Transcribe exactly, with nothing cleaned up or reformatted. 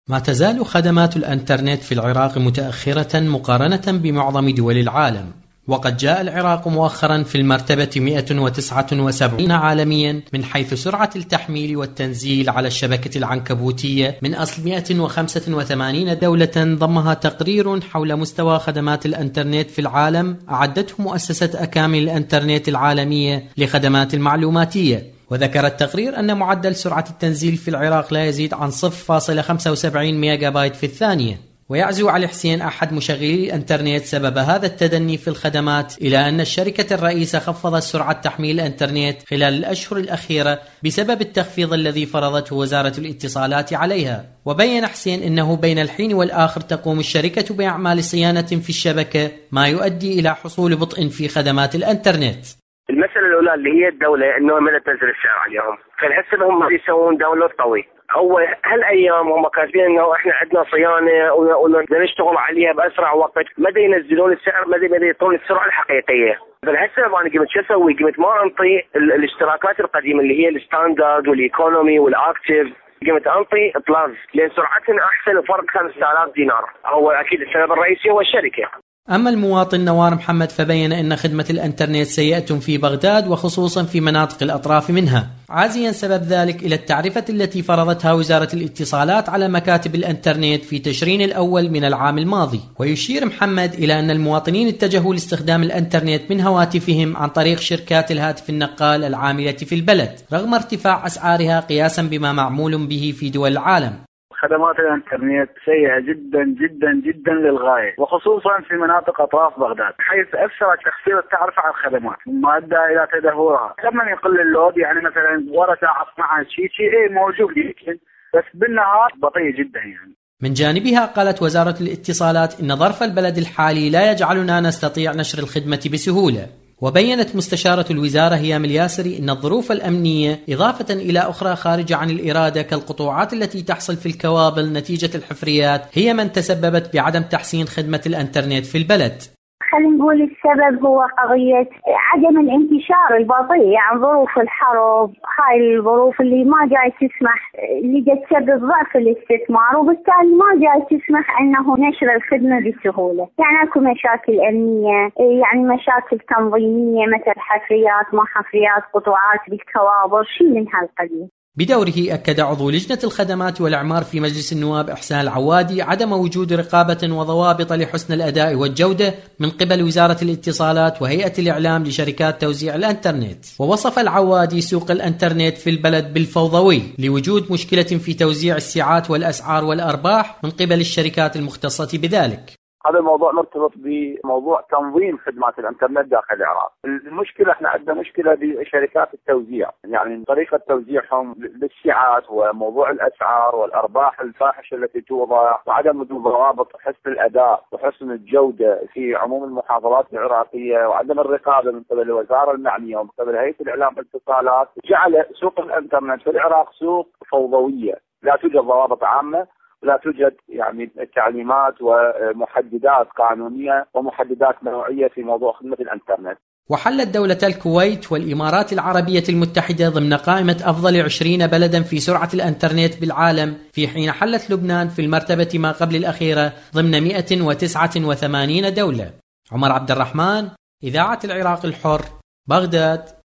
ما تزال خدمات الإنترنت في العراق متأخرة مقارنة بمعظم دول العالم، وقد جاء العراق مؤخرا في المرتبة مئة وتسعة وسبعين عالميا من حيث سرعة التحميل والتنزيل على الشبكة العنكبوتية من أصل مئة وخمسة وثمانين دولة ضمها تقرير حول مستوى خدمات الإنترنت في العالم أعدته مؤسسة أكامل الإنترنت العالمية لخدمات المعلوماتية. وذكر التقرير أن معدل سرعة التنزيل في العراق لا يزيد عن صفر فاصلة خمسة وسبعين ميجا بايت في الثانية. ويعزو علي حسين أحد مشغلي الإنترنت سبب هذا التدني في الخدمات إلى أن الشركة الرئيسة خفضت سرعة تحميل الإنترنت خلال الأشهر الأخيرة بسبب التخفيض الذي فرضته وزارة الاتصالات عليها. وبين حسين أنه بين الحين والآخر تقوم الشركة بأعمال صيانة في الشبكة ما يؤدي إلى حصول بطء في خدمات الإنترنت. المسألة الأولى اللي هي الدولة إنه ما تنزل السعر عليهم، فالحسب هم يسوون داونلود قوي. أول هالأيام هم كاتبين إنه إحنا عندنا صيانة ونشتغل عليها بأسرع وقت، ما دا ينزلون السعر، ما دا ما دا يعطون السرعة الحقيقية. فالحسب أنا قمت شو أسوي؟ قمت ما أنطي الاشتراكات القديمة اللي هي الستاندرد والإيكونومي والأكتيف، قمت أنطي بلس لأن سرعتهم أحسن وفرق خمسة آلاف دينار. هو أكيد السبب الرئيسي هو الشركة. أما المواطن نوار محمد فبين أن خدمة الإنترنت سيئة في بغداد وخصوصا في مناطق الأطراف منها، عازيا سبب ذلك إلى التعرفة التي فرضتها وزارة الاتصالات على مكاتب الإنترنت في تشرين الأول من العام الماضي. ويشير محمد إلى أن المواطنين اتجهوا لاستخدام الإنترنت من هواتفهم عن طريق شركات الهاتف النقال العاملة في البلد رغم ارتفاع أسعارها قياسا بما معمول به في دول العالم. خدمات الانترنت سيئة جدا جدا جدا للغاية، وخصوصا في مناطق اطراف بغداد، حيث اثرت تخفيض التعرفة على الخدمات مما ادى الى تدهورها. لما يقل اللود يعني مثلا ورا ساعة اثنعش شيء شيء موجود يمكن، بس بالنهار بطيء جدا يعني. من جانبها قالت وزارة الاتصالات إن ظرف البلد الحالي لا يجعلنا نستطيع نشر الخدمة بسهولة. وبينت مستشارة الوزارة هيام الياسري أن الظروف الأمنية إضافة إلى أخرى خارجة عن الإرادة كالقطوعات التي تحصل في الكوابل نتيجة الحفريات هي من تسببت بعدم تحسين خدمة الإنترنت في البلد. خلينا نقول السبب هو قضية عدم الانتشار البطيء، يعني ظروف الحرب، هاي الظروف اللي ما جاي تسمح، اللي جاي تسبب ضعف الاستثمار، وبالتالي ما جاي تسمح انه نشر الخدمة بسهولة. يعني اكو مشاكل امنية، يعني مشاكل تنظيمية مثل حفريات ما حفريات، قطوعات بالكوابل، شيء من هالقبيل. بدوره أكد عضو لجنة الخدمات والإعمار في مجلس النواب إحسان العوادي عدم وجود رقابة وضوابط لحسن الأداء والجودة من قبل وزارة الاتصالات وهيئة الإعلام لشركات توزيع الإنترنت. ووصف العوادي سوق الإنترنت في البلد بالفوضوي لوجود مشكلة في توزيع السعات والأسعار والأرباح من قبل الشركات المختصة بذلك. هذا الموضوع مرتبط بموضوع تنظيم خدمات الانترنت داخل العراق. المشكله احنا عندنا مشكله بشركات التوزيع، يعني طريقه توزيعهم للسعات وموضوع الاسعار والارباح الفاحشه التي توضع، وعدم وجود ضوابط حسن الاداء وحسن الجوده في عموم المحافظات العراقيه، وعدم الرقابه من قبل الوزاره المعنيه ومن قبل هيئه الاعلام والاتصالات، جعل سوق الانترنت في العراق سوق فوضويه، لا توجد ضوابط عامه، لا توجد يعني تعليمات ومحددات قانونية ومحددات نوعية في موضوع خدمة الإنترنت. وحلت دولة الكويت والإمارات العربية المتحدة ضمن قائمة أفضل عشرين بلدا في سرعة الإنترنت بالعالم، في حين حلت لبنان في المرتبة ما قبل الأخيرة ضمن مئة وتسعة وثمانين دولة. عمر عبد الرحمن، إذاعة العراق الحر، بغداد.